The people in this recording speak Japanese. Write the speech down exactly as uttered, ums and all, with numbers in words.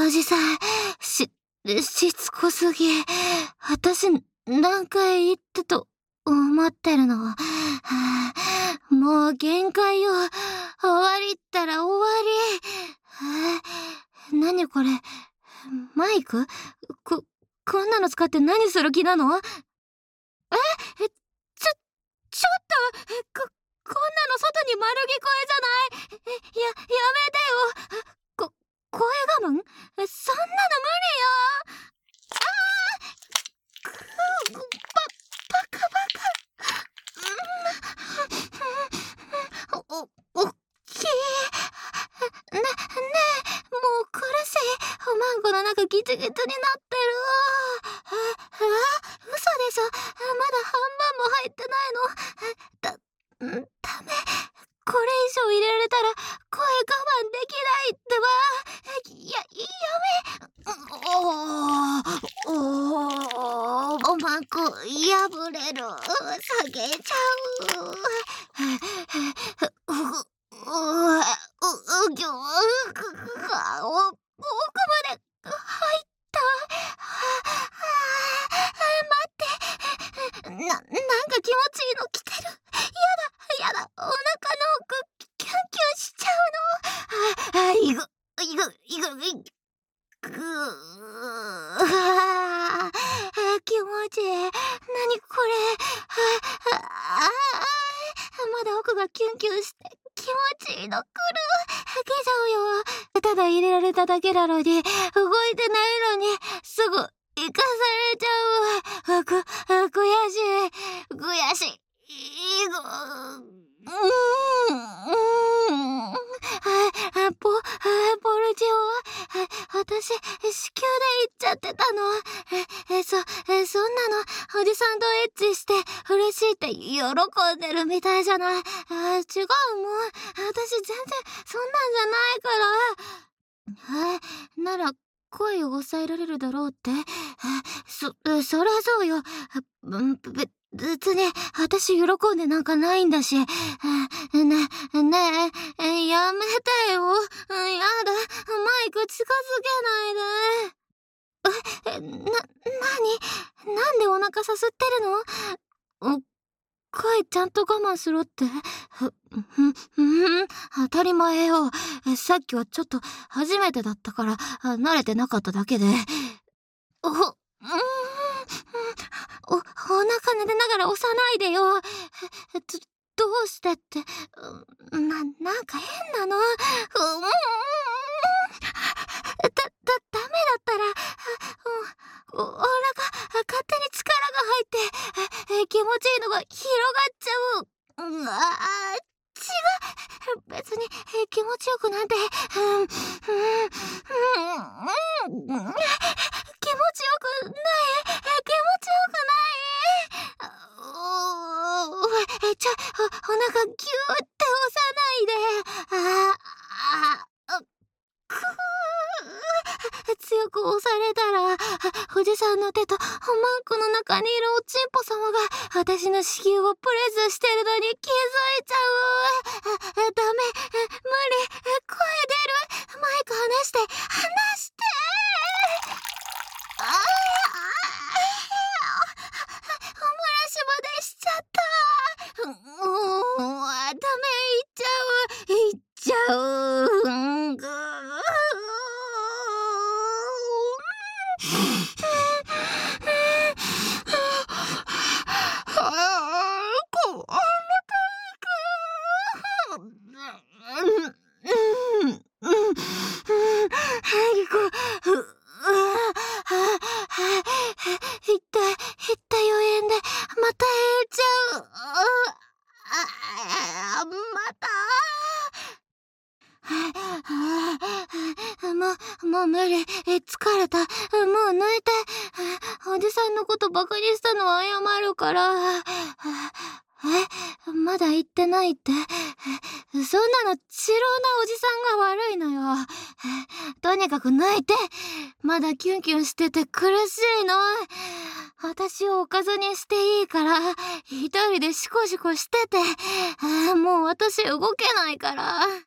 おじさん、し、しつこすぎ。私、何回言ってと思ってるの。はあ、もう限界よ。終わりったら終わり。はあ、何これ。マイクこ、こんなの使って何する気なの？え、え、ちょ、ちょっと、えこ、こんなの外に丸聞こえじゃない。え、や、やめてよ。こ、声我慢？えそんなの無理よ。あーく、ば、バカバカ。うん、お、おっきい。ね、ねえ、もう苦しい。おまんこの中ギチギチになってるわ。あ、あ、嘘でしょ。まだ半分も入ってないの。だ、んダメ。これ以上入れられたら声我慢できないってば。や、やめ。おー、おー、おまんこ破れる。下げちゃう。う、う、う、う、ぎょ、く、く、か、お、奥まで入った。は、は、待って。な、なんか気持ちいいの来てる。やだ、やだ、お腹の奥、キュンキュンしちゃうの。あ、あ、いぐ、いぐ、いぐ、いぐ、ぐー、あー、気持ちいい。なにこれ。あ、あ、あ、まだ奥がキュンキュンして気持ちいいの来る。吐けちゃうよ。ただ入れられただけなのに、動いてないのに、すぐ生かされちゃうわ。く、悔しい。悔しい。いぐ、うーん、うーん。あ、あ、ポ、あ、ポルチオは、あ、私、子宮で行っちゃってたの。え、え、そ、え、そんなの、おじさんとエッチして、嬉しいって喜んでるみたいじゃない。あ、違うもん。私全然、そんなんじゃないから。え、なら、声を抑えられるだろうって。え、そ、そりゃそうよ。べ、別に、私喜んでなんかないんだし。ね、ねえ、やめてよ。やだ、マイク近づけないで。え、な、なに？なんでお腹さすってるの？声ちゃんと我慢しろって。ふ、ふ、ふん、当たり前よ。さっきはちょっと初めてだったから慣れてなかっただけで。お、うーん、お、お腹撫でながら押さないでよ。え、ど、どうしてって、な、なんか変なの。うーん、だ、だ、ダメだったら、お、お腹、勝手に力が入って、え、気持ちいいのが広がっちゃう。うわあ、違う。別に、え、気持ちよくなんて、うん、うん、うん、うん、気持ちよくない。え、気持ちよくない。おー、え、ちょ、お、お腹ギューって押さないで。あ、あ、あ、くー。強く押されたら、おじさんの手とおまんこの中にいるおちんぽ様が私の子宮をプレスしてるのに気づいちゃう。あ、ダメ、無理、声出る。マイク離して、離して。ああ、お漏らしまでしちゃった。うーん、ダメ、いっちゃう、いっちゃう。うんぐー。いったい、いった余韻で、また減っちゃう。あ、また。もう、もう無理。疲れた。もう抜いて。おじさんのことバカにしたのは謝るから。え、まだ言ってないって。そんなの、白なおじさんが悪いのよ。とにかく抜いて。まだキュンキュンしてて苦しいの。私をおかずにしていいから、一人でシコシコしてて。もう私動けないから。